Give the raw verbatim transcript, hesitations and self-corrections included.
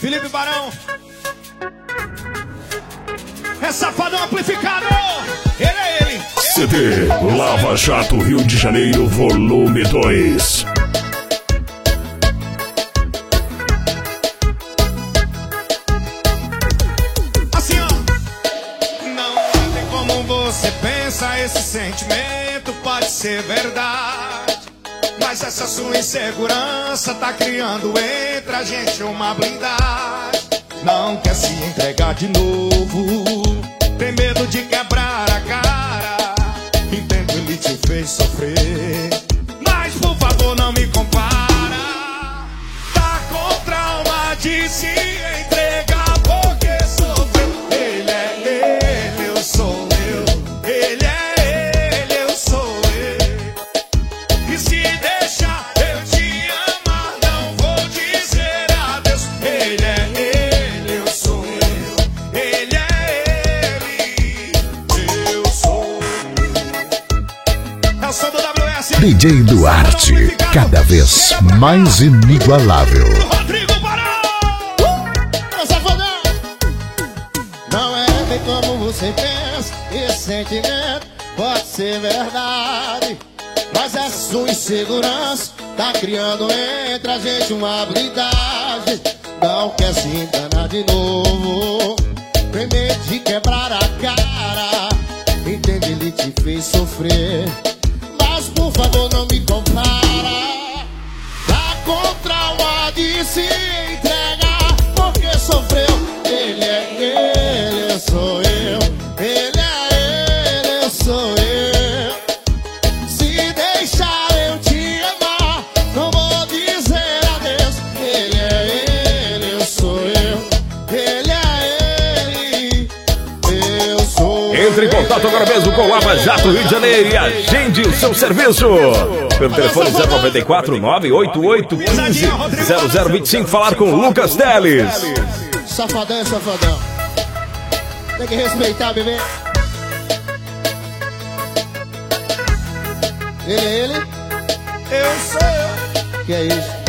Felipe Barão. É Safadão amplificado. Ele é ele. C D Lava Jato Rio de Janeiro, volume dois. Assim, ó. Não tem como você pensa, esse sentimento pode ser verdade, mas essa sua insegurança tá criando entre a gente uma blindagem. Não quer se entregar de novo, tem medo de quebrar a cara. Entendo, ele te fez sofrer, mas por favor não me compara. Tá com trauma de se entregar porque sofreu. Ele é ele, eu sou eu. Ele é ele, eu sou eu. E se deixar eu te amar, não vou dizer adeus. Ele é ele, eu sou eu. Ele é ele, eu sou eu. É o som do W S. D J Duarte, cada vez mais inigualável. Rodrigo Barão. Ô, Safadão! Não é bem como você pensa, esse sentimento pode ser verdade, mas essa sua insegurança tá criando entre a gente uma blindagem. Não quer se enganar de novo, tem medo de quebrar a cara. Entende, ele te fez sofrer, mas por favor não me compara. Tá com trauma de se entregar porque sofreu. Ele é ele, eu sou eu. Ele é ele, eu sou eu. Se deixar eu te amar, não vou dizer adeus. Ele é ele, eu sou eu. Ele é ele, eu sou eu. Entre em contato agora mesmo com o Lava Jato Rio de Janeiro e agende o seu serviço pelo telefone zero nove quatro, nove oito oito, um cinco, zero zero dois cinco. Falar com Lucas Teles. Safadão é safadão. Tem que respeitar, bebê. Ele é ele, Eu sou eu. que é isso?